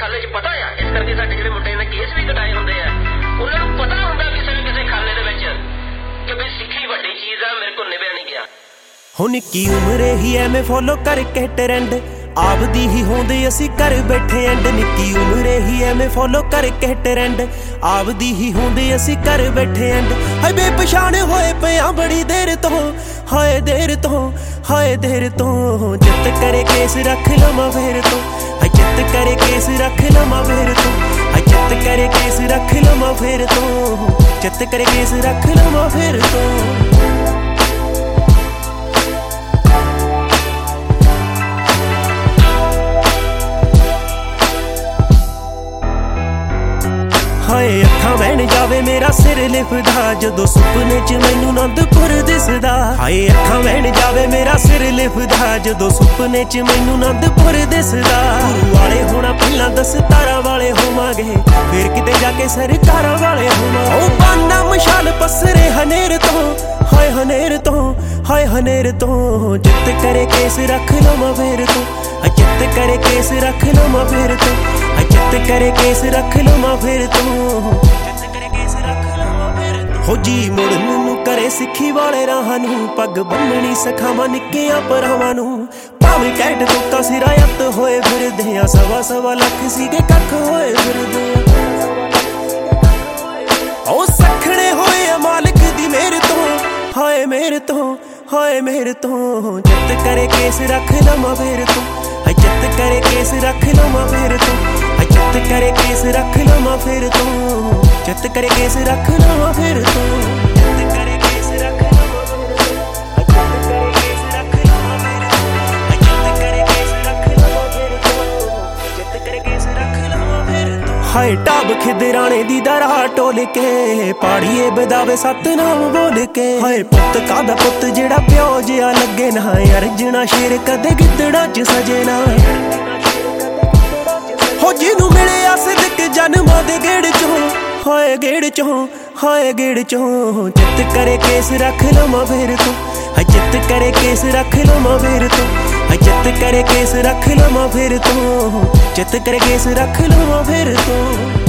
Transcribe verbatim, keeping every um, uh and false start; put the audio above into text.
खाले च पता आ, इस करके साडे जिहड़े मुंडे ने केस भी कटाए हुंदे आ उन्हां नूं पता हुंदा किसे न किसे खाले दे विच कि बई सिੱਖੀ ਵੱਡੀ चीज़ आ, मेरे को निभया नहीं गया। हो निक्की उम्रे ही एवें फॉलो करके ट्रेंड आपदी ही होंदे असी घर बैठे एंड निक्की उम्रे ही एवें फॉलो करके ट्रेंड आपदी ही होंदे असी घर बैठे एंड हाय बेपछाण होए पिया बड़ी देर तो हाय देर तो हाय देर तो जित करे केस रख लवां फेर तो हाय जित करे केस रख लवां फेर तो हाय जित करे केस रख लवां फेर तो जित करे केस रख लवां फेर तो हाए अखां बहन जावे मेरा सिर लिफदा जदों सुपने च मैनू आनंदपुर दिसदा हाए अखां बहन जावे मेरा सिर लिफदा जदों सुपने च मैनू आनंदपुर दिसदा गुरु वाले होना पहलां दस्तारा वाले होवांगे फिर किते जाके सरकारां वाले होवांगे ओ बाना मशाल पसरे हनेर तो हाय हनेर तो हाय हनेर तो जित करे केस रख लवां फेर तो जित करे केस रख लवां फेर तो जित करे केस रख लवां फेर तो जित करे केस रख लवां फेर तो हो जी मुड़न नूं करे सिੱਖੀ वाले राहां नूं पग बन्नणी सखावां निक्कियां भरावां नूं भावें कैट टोका सिरायत होए फिरदे आ सवा सवा लख सीगे कख होए फिरदे ओ सखणे होए मालिक दी मेहर तो हाय मेहर तो हाय मेहर तो जित करे केस रख लवां फेर तो जित करे केस रख लवां फेर तो जित करे केस रख लवां फेर तो जित करे केस रख लवां फेर तो जित करे केस रख लवां जित करे केस रख लवां फेर तो हाय टाब खिदराणे दी दरा टोल के पाड़िए बदावे सतनाम बोल के हाय पुत कादा पुत जेड़ा प्यो जिहा लगे ना अर्जना शेर कदे गिद्दड़ा च सजे ना हो जिनू मिले सिदक जन्मां दे गेड़ चों हाय गेड़ चों हाय गेड़ चों जित करे केस रख लवां फेर तो जित करे केस रख लवां फेर तो जित करे केस रख लवां फेर तो जित करे केस रख लवां फेर तो।